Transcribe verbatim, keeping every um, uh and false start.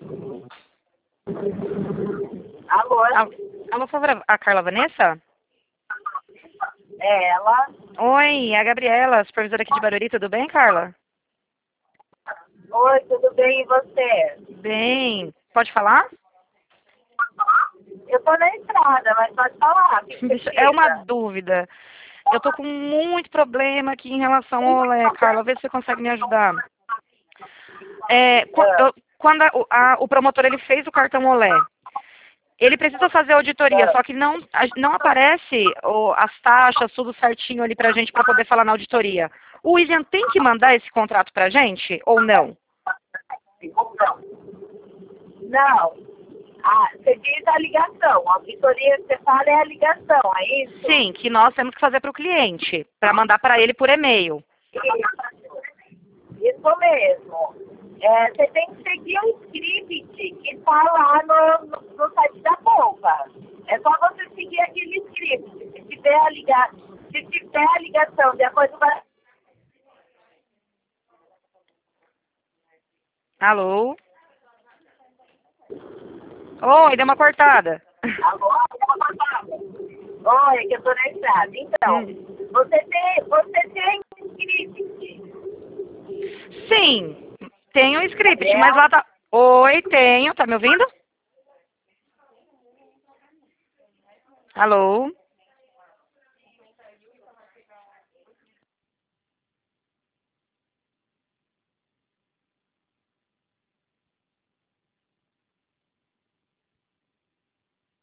Alô? Al- Alô, por favor, a Carla Vanessa? É ela? Oi, é a Gabriela, supervisora aqui de Barueri, tudo bem, Carla? Oi, tudo bem e você? Bem, pode falar? Eu tô na estrada, mas pode falar. O que que Deixa- É uma precisa? dúvida. Eu tô com muito problema aqui em relação ao Olé, Carla, vê se você consegue me ajudar. É, qu- Ah, eu- quando a- o a- o promotor ele fez o cartão Olé, ele precisa fazer auditoria, ah. só que não, a- não aparece o- as taxas, tudo certinho ali pra gente pra poder falar na auditoria. O William tem que mandar esse contrato pra gente ou não? Não. Ah, você diz a ligação. A auditoria que você fala é a ligação, é isso? Sim, que nós temos que fazer para o cliente, para mandar para ele por e-mail. Isso, isso mesmo. É, você tem que seguir o script que está lá no, no, no site da Polva. É só você seguir aquele script. Se tiver a, liga, se tiver a ligação de acordo com a... Alô? Oi, deu uma cortada. Alô? Oi, que eu tô na estrada. Então, Hum. você tem, você tem script. Sim, tem o script, mas Gabriela? lá tá. Oi, tenho, tá me ouvindo? Alô?